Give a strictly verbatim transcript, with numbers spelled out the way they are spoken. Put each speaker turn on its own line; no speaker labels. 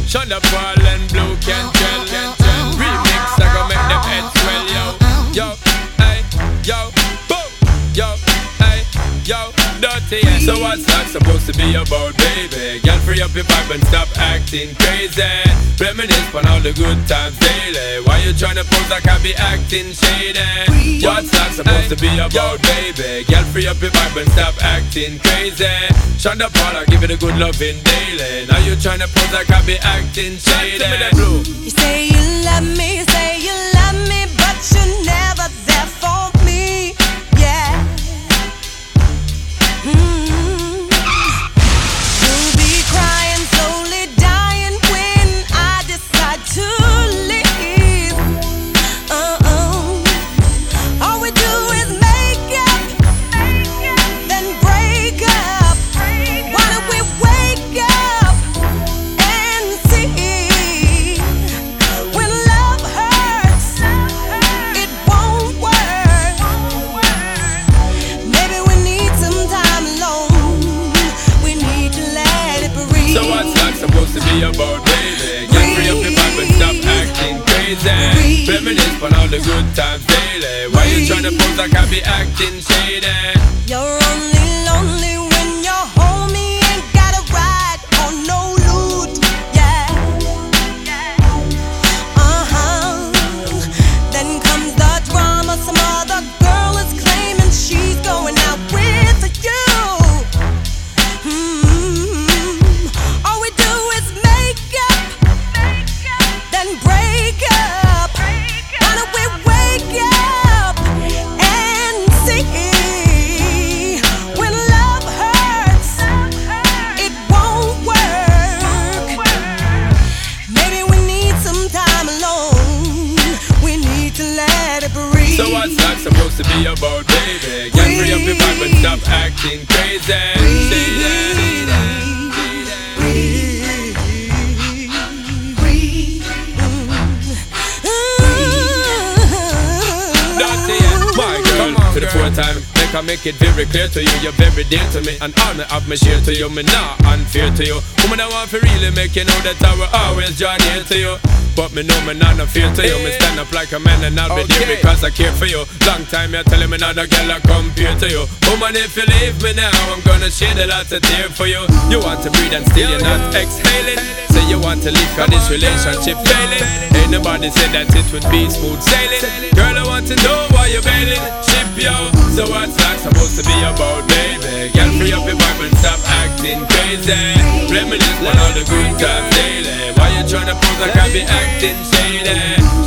Shonda Paul and Blue Cantrell. Remix, I gon' make them heads swell, yo. Yo, hey, yo, boom, yo, hey, yo, dirty. Yeah. So what's that supposed to be about, baby? Girl, free up your vibe and stop acting crazy. Reminisce on all the good times daily. Why you tryna pose like I be acting shady? What's that supposed to be about, baby? Girl, free up your vibe and stop acting crazy. Shonda Paul, I give it a good loving daily. Now you tryna pose like I be acting shady.
You say you love me, you say you love me, but you're never there for me. Yeah. Mm-hmm. You'll be crying, slowly dying when I decide to leave. Uh-oh. All we do is make up, then break up. Why don't we wake up and see? When love hurts, it won't work. Maybe we need some time alone. We need to let it breathe.
So what's that supposed to be about, baby? Get free up your vibe and stop acting crazy. Reminisce on all the good times daily. Why you tryna pose like I be acting shady?
You're only lonely when you're home. You ain't got a ride or no loot. Yeah. Uh-huh. Then comes the drama. Some other girl is claiming she's going out with you. Hmm. All we do is make up, then break up. Why don't we wake up and see? When love hurts, it won't work. Maybe we need some time alone. We need to let it breathe.
So what's that supposed to be about, baby? Get free up your vibe and stop acting crazy. Say that. Dirty, yeah. My girl, to the fourth time, make I make it very clear to you, you're very dear to me, and honor of me share to you, me not unfair to you. Woman, I want to really make you know that I will always draw near to you. But me know me not no fear to you. Me stand up like a man and I'll be okay there because I care for you. Long time you're telling me not a girl I compare to you. Woman, if you leave me now, I'm gonna shed a lot of tears for you. You want to breathe and still you're not exhaling. Say you want to leave cause this relationship failing. Ain't nobody said that it would be smooth sailing. Girl, I want to know why you're bailing. Ship yo. So what's that supposed to be about, baby? Girl, free up your vibe and stop acting crazy. Reminisce on all the good times daily. Why you tryna pose like I be acting shady?